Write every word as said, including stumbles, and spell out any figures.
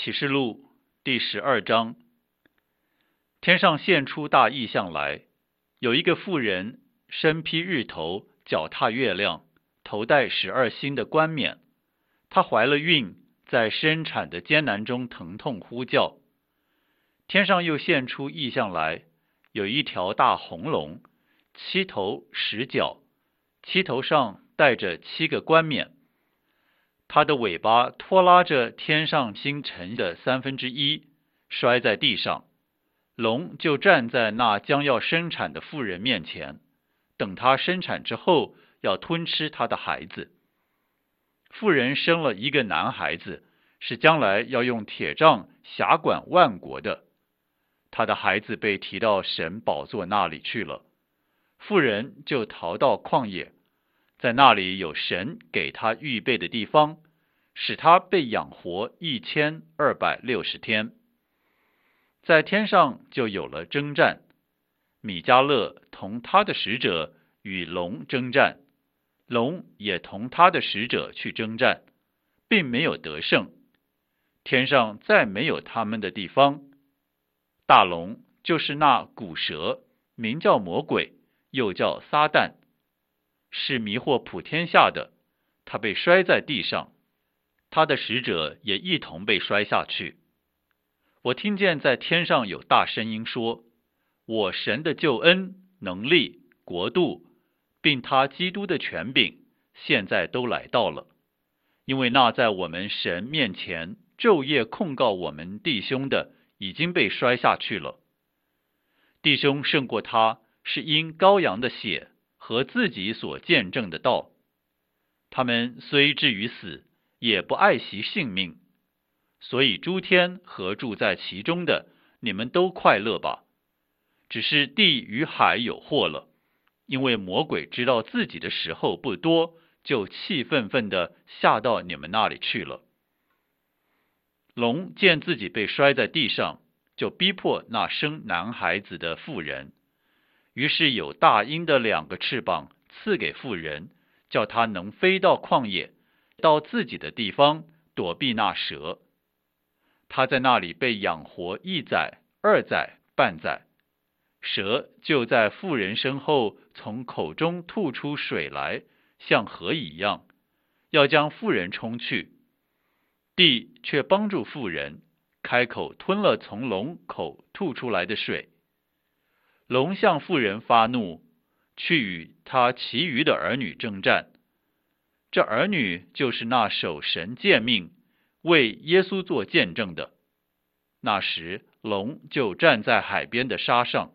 启示录第十二章，天上现出大异象来，有一个妇人身披日头，脚踏月亮，头戴十二星的冠冕。她怀了孕，在生产的艰难中疼痛呼叫。天上又现出异象来，有一条大红龙，七头十角，七头上带着七个冠冕。它的尾巴拖拉着天上星辰的三分之一，摔在地上。龙就站在那将要生产的妇人面前，等她生产之后，要吞吃她的孩子。妇人生了一个男孩子，是将来要用铁杖辖管万国的。他的孩子被提到神宝座那里去了，妇人就逃到旷野，在那里有神给他预备的地方，使他被养活一千二百六十天。在天上就有了征战，米迦勒同他的使者与龙征战，龙也同他的使者去征战，并没有得胜。天上再没有他们的地方。大龙就是那古蛇，名叫魔鬼，又叫撒旦，是迷惑普天下的。他被摔在地上，他的使者也一同被摔下去。我听见在天上有大声音说，我神的救恩、能力、国度，并他基督的权柄，现在都来到了。因为那在我们神面前昼夜控告我们弟兄的，已经被摔下去了。弟兄胜过他，是因羔羊的血和自己所见证的道。他们虽至于死，也不爱惜性命。所以诸天和住在其中的，你们都快乐吧。只是地与海有祸了，因为魔鬼知道自己的时候不多，就气愤愤地下到你们那里去了。龙见自己被摔在地上，就逼迫那生男孩子的妇人。于是有大鹰的两个翅膀赐给妇人，叫她能飞到旷野，到自己的地方，躲避那蛇。她在那里被养活一载、二载、半载。蛇就在妇人身后从口中吐出水来，像河一样，要将妇人冲去。地却帮助妇人，开口吞了从龙口吐出来的水。龙向妇人发怒，去与他其余的儿女征战。这儿女就是那守神诫命、为耶稣做见证的。那时，龙就站在海边的沙上。